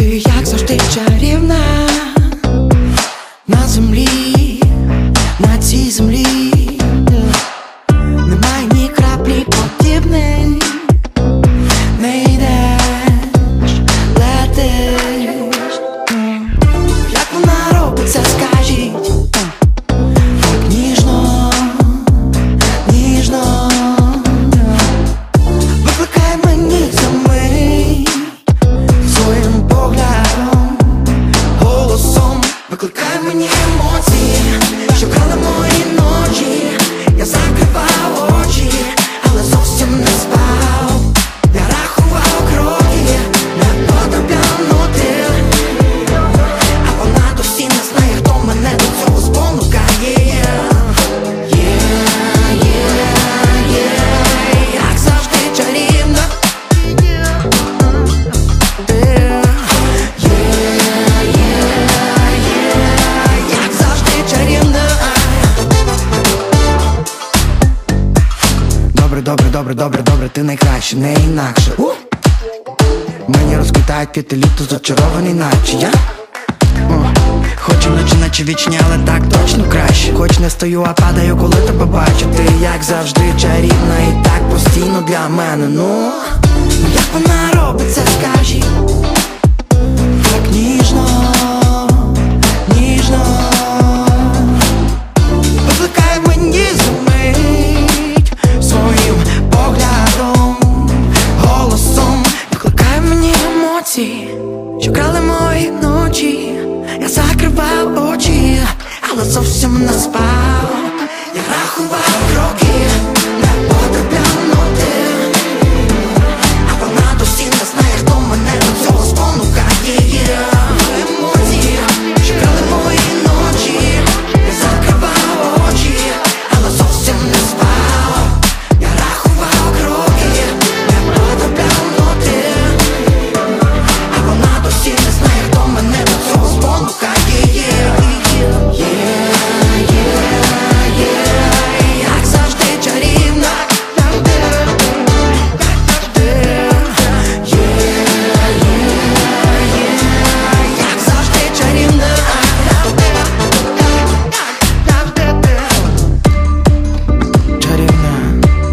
Ти як завжди чарівна на землі, на цій землі. Немає ні краплі подібної. Не йдеш, летиш. Як вона робить це, скажіть? Так ніжно, ніжно. Викликай мені за мить своїм поглядом, голосом. Викликай мені емоції, що крали мої ночі. Я закривав очі, але зовсім не спав. Я рахував кроки, не потраплянути. А вона досі не знає, хто мене до цього спонукає. Як завжди чарівна. Як завжди чарівна. Добре, ти найкраще, не інакше. Мені розквітають квіти, літо зачарований, наче я. Хоч іначе, наче вічні, але так точно краще. Хоч не стою, а падаю, коли тебе бачу. Ти як завжди чарівна і так постійно для мене. Ну, як вона робить це, скажіть? Так ніжно, ніжно. Викликай мені за мить своїм поглядом, голосом. Викликай мені емоції, що крали мої ночі. Я закривав очі, але зовсім не спав. Я рахував кроки, не потраплянути. А вона досі не знає, хто мене до цього спонукає. Емоції, що крали мої ночі. Я закривав очі, але зовсім не спав. Я рахував кроки, не потраплянути. А вона досі не знає, хто мене до цього спонукає. Як завжди чарівна. Як завжди чарівна. Чарівна.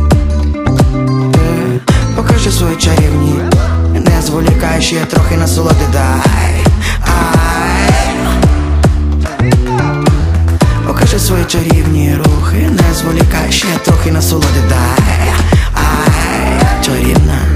Ти покажи свої чарівні. Не зволікай, ще трохи насолоди дай. Покажи свої чарівні рухи. Не зволікай, ще трохи насолоди дай. Чарівна.